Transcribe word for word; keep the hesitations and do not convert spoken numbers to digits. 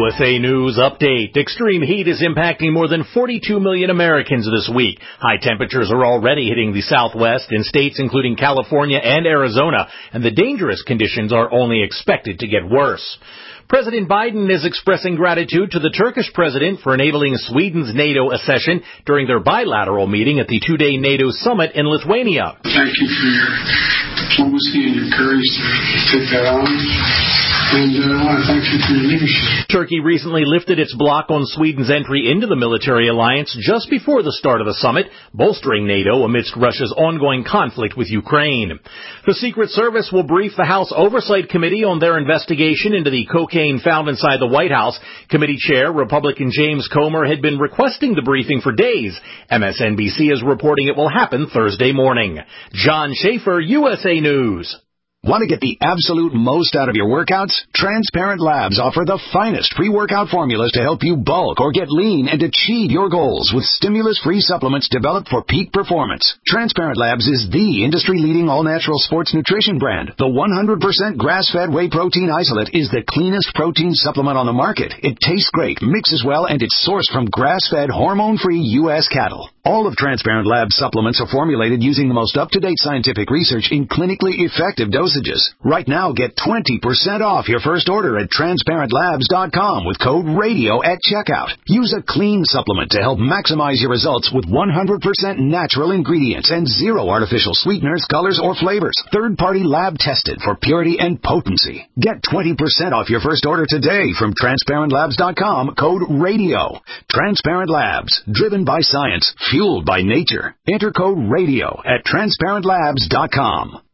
S A News Update. Extreme heat is impacting more than forty-two million Americans this week. High temperatures are already hitting the Southwest in states including California and Arizona, and the dangerous conditions are only expected to get worse. President Biden is expressing gratitude to the Turkish president for enabling Sweden's NATO accession during their bilateral meeting at the two-day NATO summit in Lithuania. Thank you for your diplomacy and your courage to take that on. And uh, I want to thank you for your leadership. Turkey recently lifted its block on Sweden's entry into the military alliance just before the start of the summit, bolstering NATO amidst Russia's ongoing conflict with Ukraine. The Secret Service will brief the House Oversight Committee on their investigation into the cocaine found inside the White House. Committee Chair Republican James Comer had been requesting the briefing for days. M S N B C is reporting it will happen Thursday morning. John Schaefer, U S A News. Want to get the absolute most out of your workouts? Transparent Labs offer the finest pre-workout formulas to help you bulk or get lean and achieve your goals with stimulus-free supplements developed for peak performance. Transparent Labs is the industry-leading all-natural sports nutrition brand. The one hundred percent grass-fed whey protein isolate is the cleanest protein supplement on the market. It tastes great, mixes well, and it's sourced from grass-fed, hormone-free U S cattle. All of Transparent Labs supplements are formulated using the most up-to-date scientific research in clinically effective dosages. Right now, get twenty percent off your first order at transparent labs dot com with code RADIO at checkout. Use a clean supplement to help maximize your results with one hundred percent natural ingredients and zero artificial sweeteners, colors, or flavors. Third-party lab tested for purity and potency. Get twenty percent off your first order today from transparent labs dot com, code RADIO. Transparent Labs, driven by science, fueled by nature. Enter code RADIO at transparent labs dot com.